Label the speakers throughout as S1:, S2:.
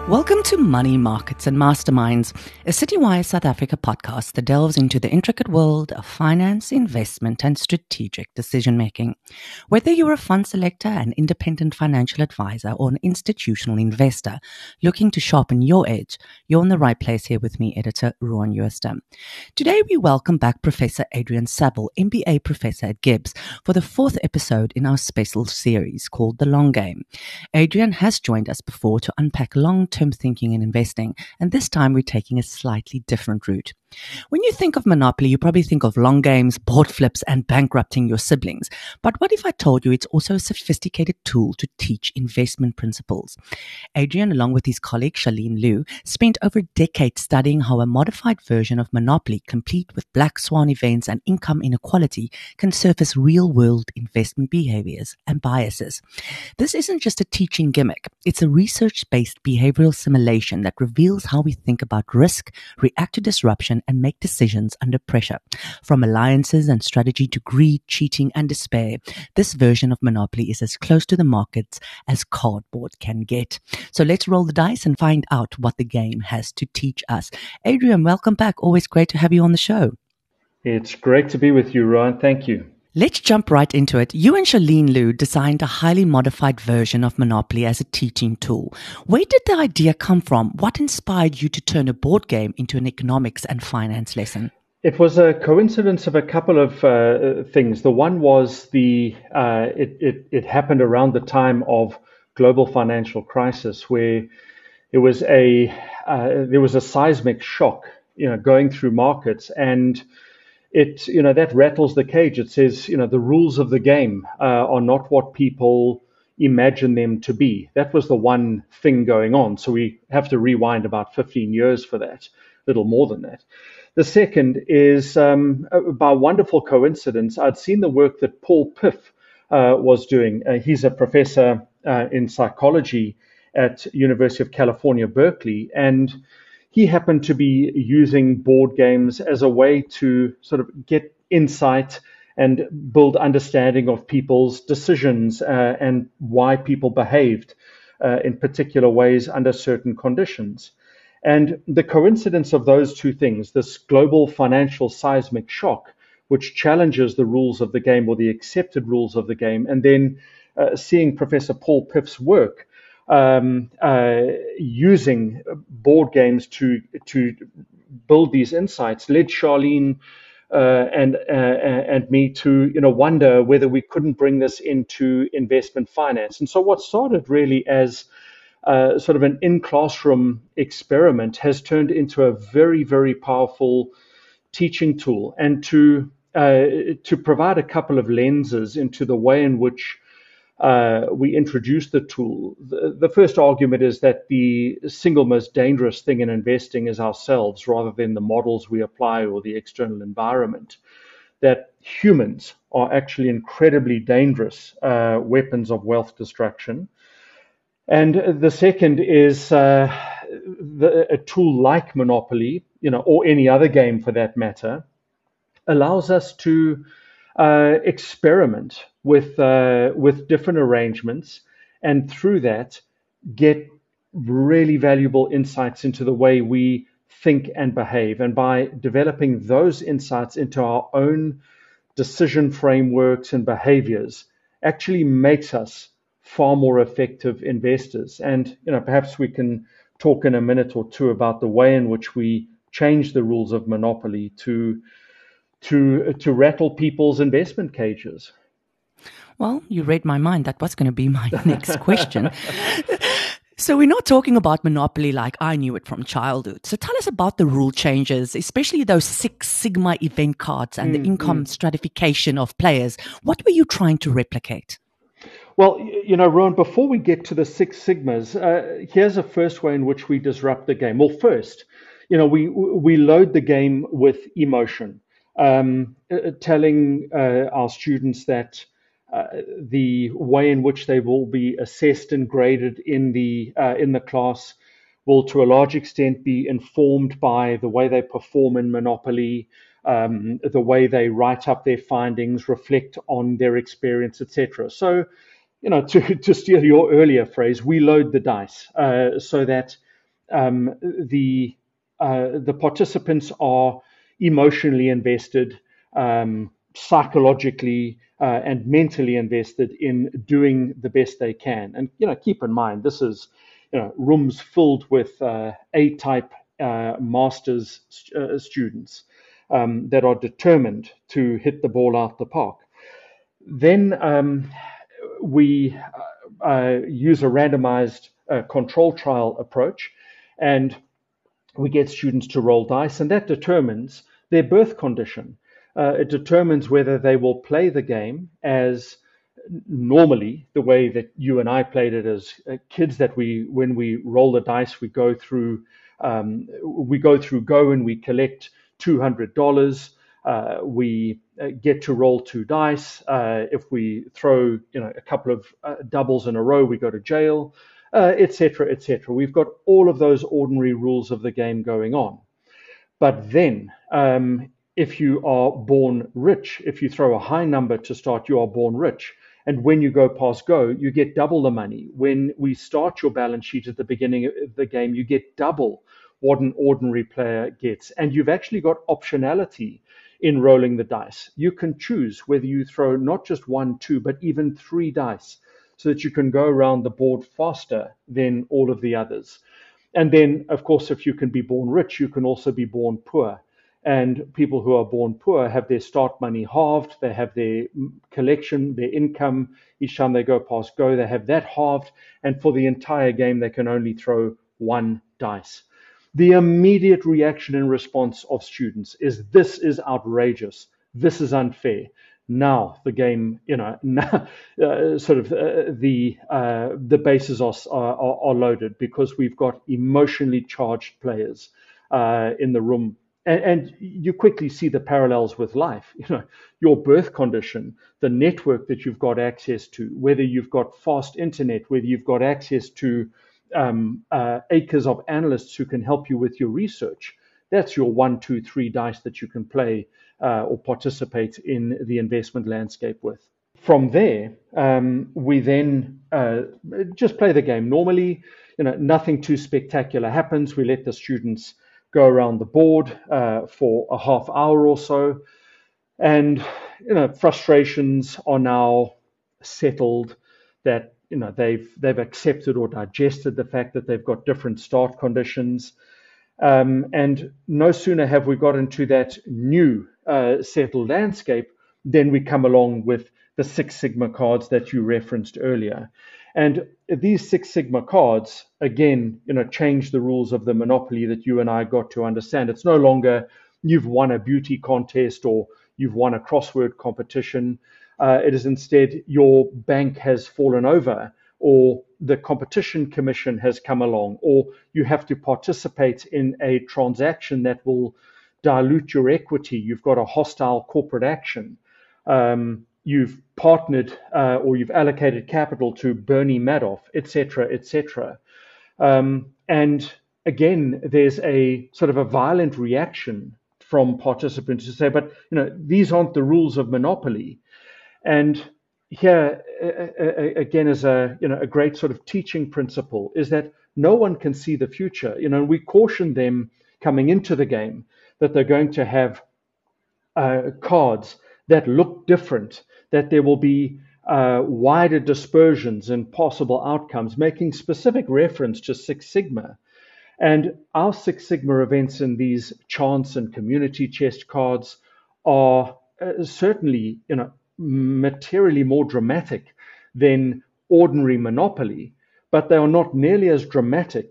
S1: Welcome to Money, Markets and Masterminds, a Citywire South Africa podcast that delves into the intricate world of finance, investment and strategic decision-making. Whether you're a fund selector, an independent financial advisor or an institutional investor looking to sharpen your edge, you're in the right place here with me, editor Rowan Jooste. Today we welcome back Professor Adrian Sabel, MBA professor at Gibbs, for the fourth episode in our special series called The Long Game. Adrian has joined us before to unpack long-term thinking and investing, and this time we're taking a slightly different route. When you think of Monopoly, you probably think of long games, board flips, and bankrupting your siblings. But what if I told you it's also a sophisticated tool to teach investment principles? Adrian, along with his colleague Charlene Liu, spent over a decade studying how a modified version of Monopoly, complete with black swan events and income inequality, can surface real-world investment behaviors and biases. This isn't just a teaching gimmick. It's a research-based behavioral simulation that reveals how we think about risk, react to disruption, and make decisions under pressure. From alliances and strategy to greed, cheating, and despair, this version of Monopoly is as close to the markets as cardboard can get. So let's roll the dice and find out what the game has to teach us. Adrian, welcome back. Always great to have you on the show.
S2: It's great to be with you, Rowan. Thank you.
S1: Let's jump right into it. You and Charlene Liu designed a highly modified version of Monopoly as a teaching tool. Where did the idea come from? What inspired you to turn a board game into an economics and finance lesson?
S2: It was a coincidence of a couple of things. The one was it happened around the time of global financial crisis, where there was a seismic shock, going through markets, and that rattles the cage. It says, the rules of the game are not what people imagine them to be. That was the one thing going on. So we have to rewind about 15 years for that, a little more than that. The second is, by wonderful coincidence, I'd seen the work that Paul Piff was doing. He's a professor in psychology at University of California, Berkeley, and he happened to be using board games as a way to sort of get insight and build understanding of people's decisions and why people behaved in particular ways under certain conditions. And the coincidence of those two things, this global financial seismic shock, which challenges the rules of the game or the accepted rules of the game, and then seeing Professor Paul Piff's work, using board games to build these insights, led Charlene and me to wonder whether we couldn't bring this into investment finance. And so what started really as sort of an in-classroom experiment has turned into a very, very powerful teaching tool, and to provide a couple of lenses into the way in which we introduced the tool. The first argument is that the single most dangerous thing in investing is ourselves, rather than the models we apply or the external environment. That humans are actually incredibly dangerous weapons of wealth destruction. And the second is a tool like Monopoly, or any other game for that matter, allows us to experiment with different arrangements, and through that get really valuable insights into the way we think and behave. And by developing those insights into our own decision frameworks and behaviors, actually makes us far more effective investors. And perhaps we can talk in a minute or two about the way in which we change the rules of Monopoly to rattle people's investment cages.
S1: Well, you read my mind. That was going to be my next question. So we're not talking about Monopoly like I knew it from childhood. So tell us about the rule changes, especially those Six Sigma event cards and the income stratification of players. What were you trying to replicate?
S2: Well, Rowan, before we get to the Six Sigmas, here's a first way in which we disrupt the game. Well, first, we load the game with emotion, telling our students that the way in which they will be assessed and graded in the class will, to a large extent, be informed by the way they perform in Monopoly, the way they write up their findings, reflect on their experience, etc. So, to steal your earlier phrase, we load the dice so that the participants are emotionally invested, psychologically and mentally invested in doing the best they can. And keep in mind, this is rooms filled with A-type masters students that are determined to hit the ball out the park. Then we use a randomized control trial approach, and we get students to roll dice, and that determines their birth condition. It determines whether they will play the game as normally the way that you and I played it as kids. That when we roll the dice, we go through Go and we collect $200. We get to roll 2 dice. If we throw a couple of doubles in a row, we go to jail, etc., etc. We've got all of those ordinary rules of the game going on. But then, if you are born rich, if you throw a high number to start, you are born rich. And when you go past go, you get double the money. When we start your balance sheet at the beginning of the game, you get double what an ordinary player gets. And you've actually got optionality in rolling the dice. You can choose whether you throw not just 1, 2, but even 3 dice, so that you can go around the board faster than all of the others. And then, of course, if you can be born rich, you can also be born poor. And people who are born poor have their start money halved. They have their collection, their income. Each time they go past go, they have that halved. And for the entire game, they can only throw 1 dice. The immediate reaction and response of students is, this is outrageous. This is unfair. Now the game, now, the bases are loaded, because we've got emotionally charged players in the room. And you quickly see the parallels with life. Your birth condition, the network that you've got access to, whether you've got fast internet, whether you've got access to acres of analysts who can help you with your research. That's your 1, 2, 3 dice that you can play or participate in the investment landscape with. From there, we then just play the game normally. Nothing too spectacular happens. We let the students go around the board for a half hour or so, and frustrations are now settled, that they've accepted or digested the fact that they've got different start conditions. And no sooner have we got into that new settled landscape, then we come along with the Six Sigma cards that you referenced earlier. And these Six Sigma cards, again, change the rules of the monopoly that you and I got to understand. It's no longer you've won a beauty contest or you've won a crossword competition. It is instead your bank has fallen over, or the competition commission has come along, or you have to participate in a transaction that will dilute your equity. You've got a hostile corporate action. You've partnered or you've allocated capital to Bernie Madoff, etc., etc. And again, there's a sort of a violent reaction from participants to say, but these aren't the rules of monopoly. And here again is a great sort of teaching principle, is that no one can see the future. We caution them coming into the game that they're going to have cards that look different, that there will be wider dispersions in possible outcomes, making specific reference to Six Sigma. And our Six Sigma events in these chance and community chest cards are certainly, materially more dramatic than ordinary Monopoly, but they are not nearly as dramatic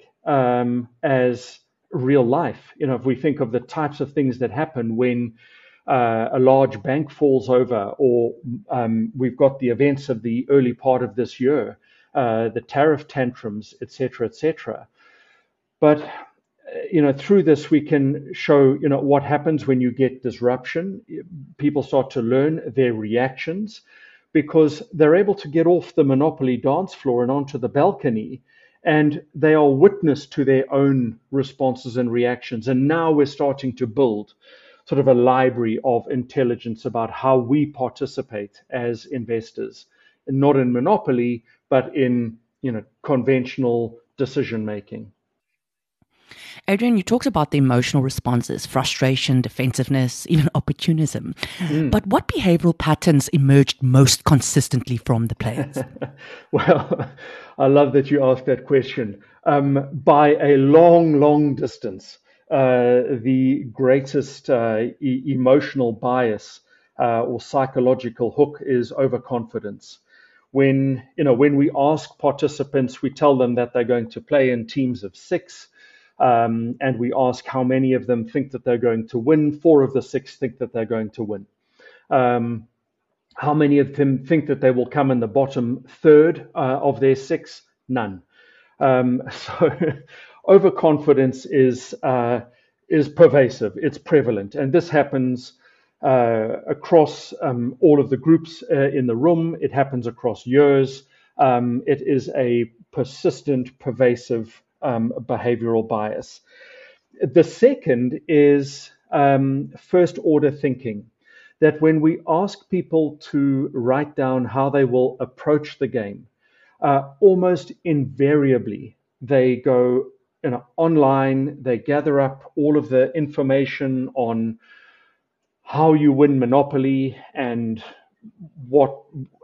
S2: as real life. If we think of the types of things that happen when a large bank falls over, or we've got the events of the early part of this year, the tariff tantrums, etc., etc. But through this we can show what happens when you get disruption. People start to learn their reactions, because they're able to get off the Monopoly dance floor and onto the balcony, and they are witness to their own responses and reactions. And now we're starting to build sort of a library of intelligence about how we participate as investors, and not in Monopoly, but in conventional decision making.
S1: Adrian, you talked about the emotional responses, frustration, defensiveness, even opportunism. But what behavioral patterns emerged most consistently from the players?
S2: Well, I love that you asked that question. By a long, long distance, the greatest emotional bias or psychological hook is overconfidence. When we ask participants, we tell them that they're going to play in teams of six, and we ask how many of them think that they're going to win. Four of the six think that they're going to win. How many of them think that they will come in the bottom third of their six? None. So overconfidence is pervasive. It's prevalent, and this happens across all of the groups in the room. It happens across years. It is a persistent, pervasive behavioral bias. The second is first order thinking. That when we ask people to write down how they will approach the game, almost invariably they go online, they gather up all of the information on how you win Monopoly and what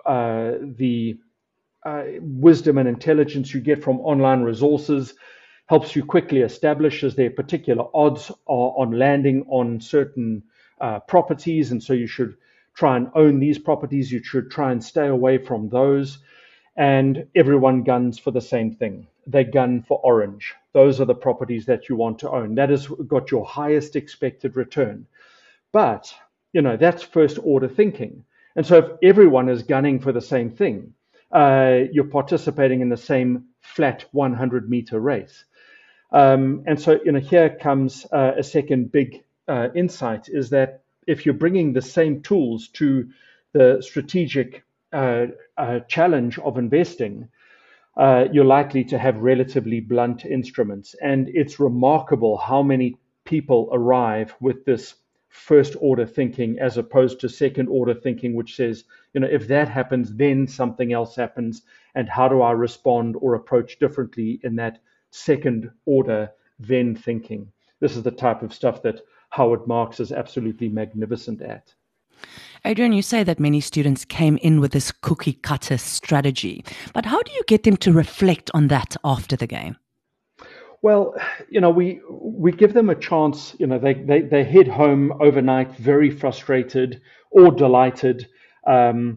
S2: the wisdom and intelligence you get from online resources helps you quickly establish as their particular odds are on landing on certain properties, and so you should try and own these properties. You should try and stay away from those. And everyone guns for the same thing. They gun for orange. Those are the properties that you want to own. That has got your highest expected return. But, that's first order thinking. And so if everyone is gunning for the same thing, you're participating in the same flat 100-meter race. And so, here comes a second big insight is that if you're bringing the same tools to the strategic challenge of investing, you're likely to have relatively blunt instruments. And it's remarkable how many people arrive with this first order thinking as opposed to second order thinking, which says, if that happens, then something else happens. And how do I respond or approach differently in that second order then thinking? This is the type of stuff that Howard Marks is absolutely magnificent at.
S1: Adrian, you say that many students came in with this cookie cutter strategy, but how do you get them to reflect on that after the game?
S2: Well, we give them a chance. They head home overnight very frustrated or delighted, and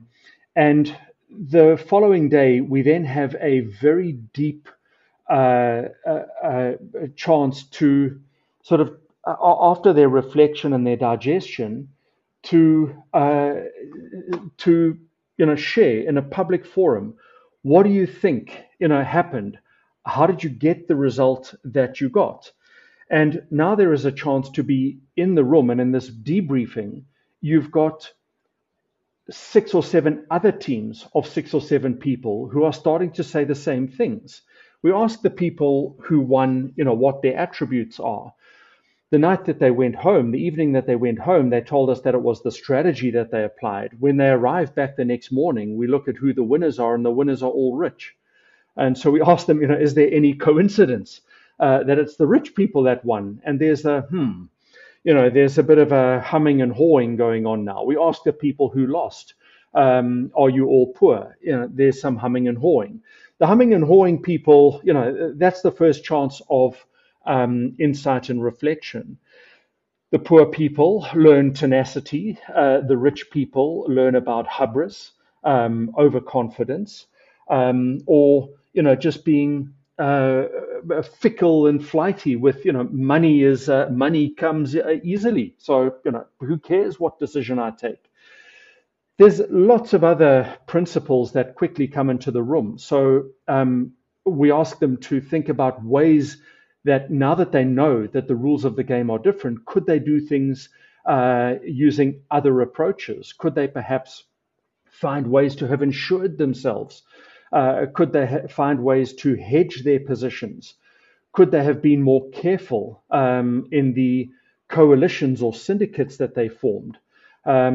S2: the following day we then have a very deep chance to sort of after their reflection and their digestion to share in a public forum. What do you think happened? How did you get the result that you got? And now there is a chance to be in the room, and in this debriefing, you've got 6 or 7 other teams of 6 or 7 people who are starting to say the same things. We asked the people who won, what their attributes are. The night that they went home, the evening that they went home, they told us that it was the strategy that they applied. When they arrived back the next morning, we look at who the winners are, and the winners are all rich. And so we asked them, is there any coincidence that it's the rich people that won? And there's there's a bit of a humming and hawing going on now. We asked the people who lost, are you all poor? There's some humming and hawing. The humming and hawing people, that's the first chance of insight and reflection. The poor people learn tenacity. The rich people learn about hubris, overconfidence, or just being fickle and flighty with money comes easily. So who cares what decision I take? There's lots of other principles that quickly come into the room. So we ask them to think about ways that now that they know that the rules of the game are different, could they do things using other approaches? Could they perhaps find ways to have insured themselves? Could they find ways to hedge their positions? Could they have been more careful in the coalitions or syndicates that they formed?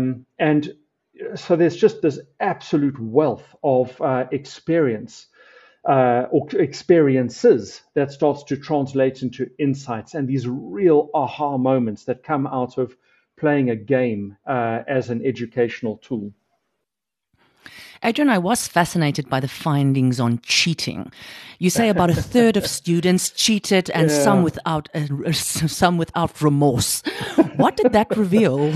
S2: And so there's just this absolute wealth of experience or experiences that starts to translate into insights and these real aha moments that come out of playing a game as an educational tool.
S1: Adrian, I was fascinated by the findings on cheating. You say about a third of students cheated, and some without remorse. What did that reveal?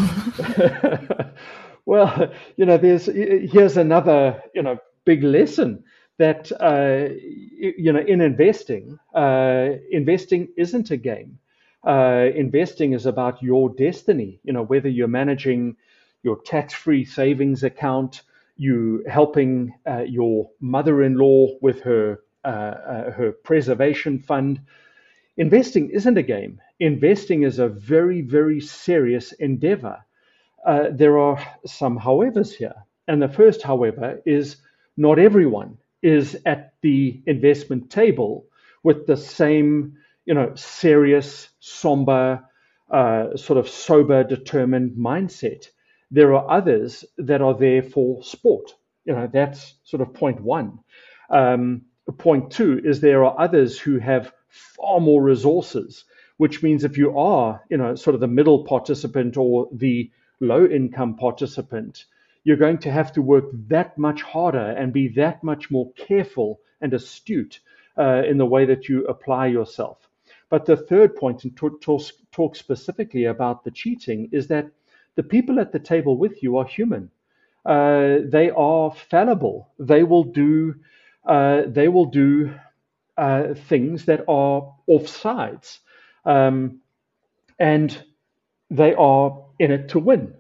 S2: Well, here's another big lesson that in investing, investing isn't a game. Investing is about your destiny. Whether you're managing your tax-free savings account, you helping your mother-in-law with her preservation fund. Investing isn't a game. Investing is a very, very serious endeavor. There are some howevers here. And the first however is not everyone is at the investment table with the same, serious, somber, sort of sober, determined mindset. There are others that are there for sport. That's sort of point one. Point two is there are others who have far more resources, which means if you are, sort of the middle participant or the low income participant, you're going to have to work that much harder and be that much more careful and astute in the way that you apply yourself. But the third point, and talk specifically about the cheating, is that the people at the table with you are human. They are fallible. They will do things that are offsides, and they are in it to win.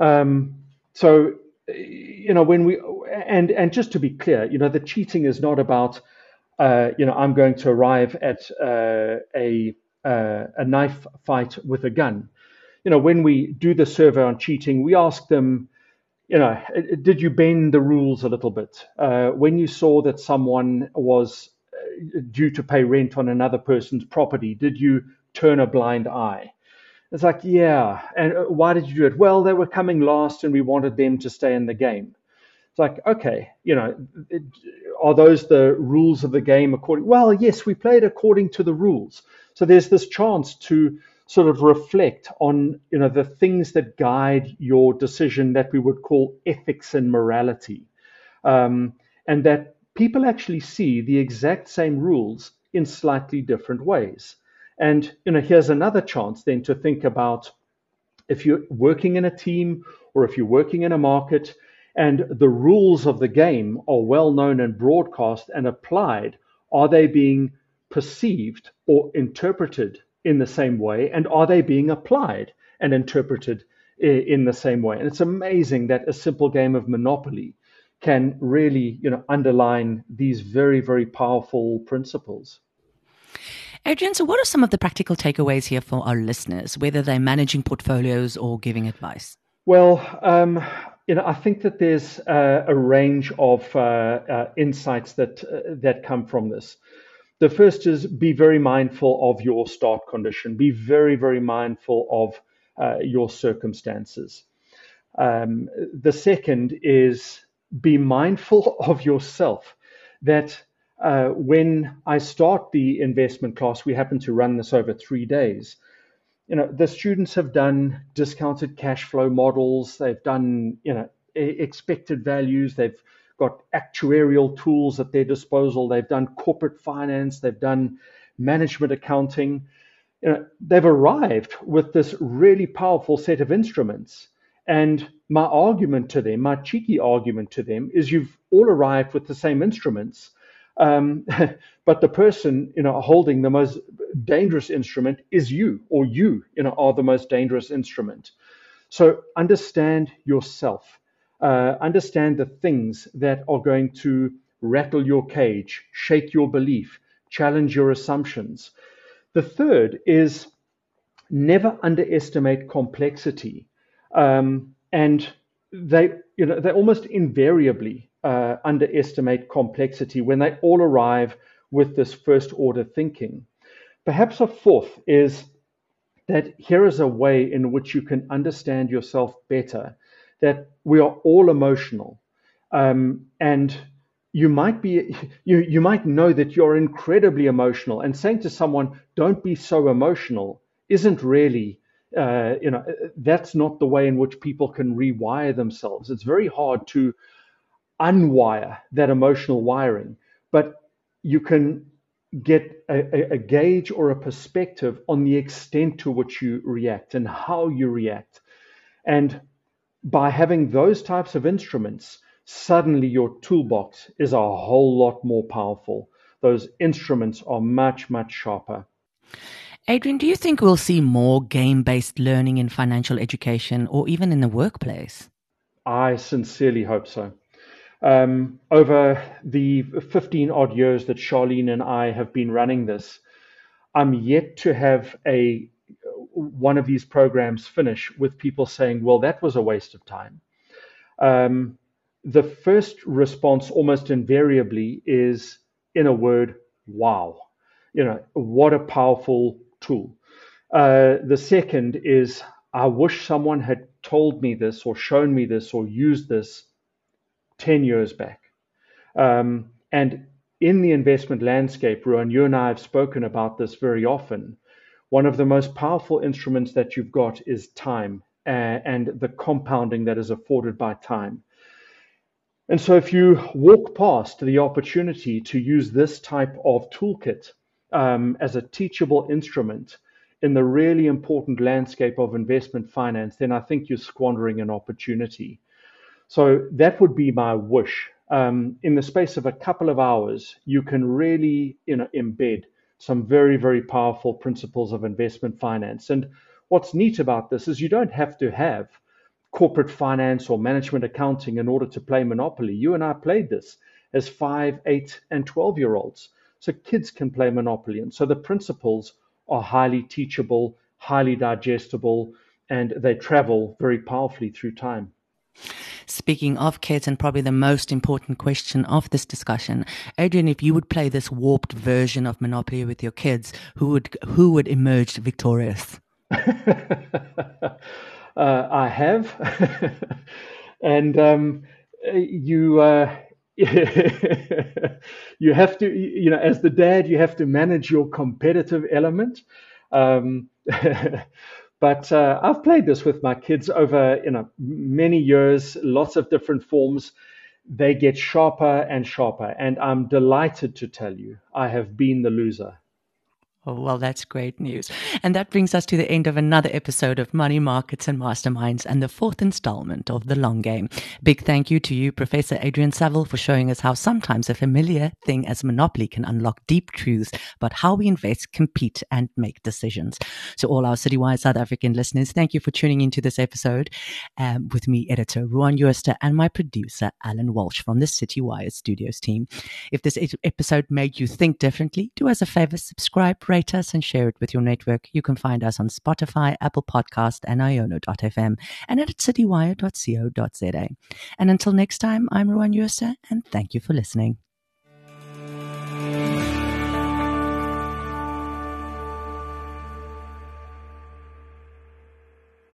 S2: So when we and just to be clear, the cheating is not about I'm going to arrive at a knife fight with a gun. When we do the survey on cheating, we ask them, did you bend the rules a little bit? When you saw that someone was due to pay rent on another person's property, did you turn a blind eye? It's like, yeah. And why did you do it? Well, they were coming last and we wanted them to stay in the game. It's like, okay, are those the rules of the game according? Well, yes, we played according to the rules. So there's this chance to sort of reflect on, the things that guide your decision that we would call ethics and morality. And that people actually see the exact same rules in slightly different ways. And, here's another chance then to think about if you're working in a team or if you're working in a market and the rules of the game are well known and broadcast and applied, are they being perceived or interpreted in the same way? And are they being applied and interpreted in the same way? And it's amazing that a simple game of Monopoly can really, underline these very, very powerful principles.
S1: Adrian, so what are some of the practical takeaways here for our listeners, whether they're managing portfolios or giving advice?
S2: Well, I think that there's a range of insights that come from this. The first is be very mindful of your start condition. Be very, very mindful of your circumstances. The second is be mindful of yourself. That when I start the investment class, we happen to run this over 3 days. The students have done discounted cash flow models. They've done, expected values. They've got actuarial tools at their disposal. They've done corporate finance. They've done management accounting. They've arrived with this really powerful set of instruments. And my argument to them, my cheeky argument to them, is you've all arrived with the same instruments. But the person, holding the most dangerous instrument is you, or you, are the most dangerous instrument. So understand yourself. Understand the things that are going to rattle your cage, shake your belief, challenge your assumptions. The third is never underestimate complexity. And they almost invariably underestimate complexity when they all arrive with this first order thinking. Perhaps a fourth is that here is a way in which you can understand yourself better, that we are all emotional. And you might be you might know that you're incredibly emotional, and saying to someone, "Don't be so emotional," isn't really that's not the way in which people can rewire themselves. It's very hard to unwire that emotional wiring, but you can get a gauge or a perspective on the extent to which you react and how you react. And by having those types of instruments, suddenly your toolbox is a whole lot more powerful. Those instruments are much, much sharper.
S1: Adrian, do you think we'll see more game-based learning in financial education or even in the workplace?
S2: I sincerely hope so. Over the 15 odd years that Charlene and I have been running this, I'm yet to have one of these programs finish with people saying, well, that was a waste of time. The first response almost invariably is, in a word, wow. What a powerful tool. The second is, I wish someone had told me this or shown me this or used this 10 years back. And in the investment landscape, Rowan, you and I have spoken about this very often. One of the most powerful instruments that you've got is time and the compounding that is afforded by time. And so if you walk past the opportunity to use this type of toolkit as a teachable instrument in the really important landscape of investment finance, then I think you're squandering an opportunity. So that would be my wish. In the space of a couple of hours, you can really, embed some very, very powerful principles of investment finance. And what's neat about this is you don't have to have corporate finance or management accounting in order to play Monopoly. You and I played this as 5, 8, and 12-year-olds. So kids can play Monopoly. And so the principles are highly teachable, highly digestible, and they travel very powerfully through time.
S1: Speaking of kids, and probably the most important question of this discussion, Adrian, if you would play this warped version of Monopoly with your kids, who would emerge victorious?
S2: I have, and you you have to, as the dad, you have to manage your competitive element. Um, But I've played this with my kids over many years, lots of different forms. They get sharper and sharper, and I'm delighted to tell you I have been the loser.
S1: Oh, well, that's great news. And that brings us to the end of another episode of Money Markets and Masterminds and the fourth installment of The Long Game. Big thank you to you, Professor Adrian Saville, for showing us how sometimes a familiar thing as Monopoly can unlock deep truths about how we invest, compete, and make decisions. So all our Citywire South African listeners, thank you for tuning into this episode with me, editor Rowan Jooste, and my producer, Alan Walsh from the Citywire Studios team. If this episode made you think differently, do us a favor, subscribe, rate us, and share it with your network. You can find us on Spotify, Apple Podcast, and iono.fm, and at citywire.co.za. And until next time, I'm Rowan Jooste, and thank you for listening.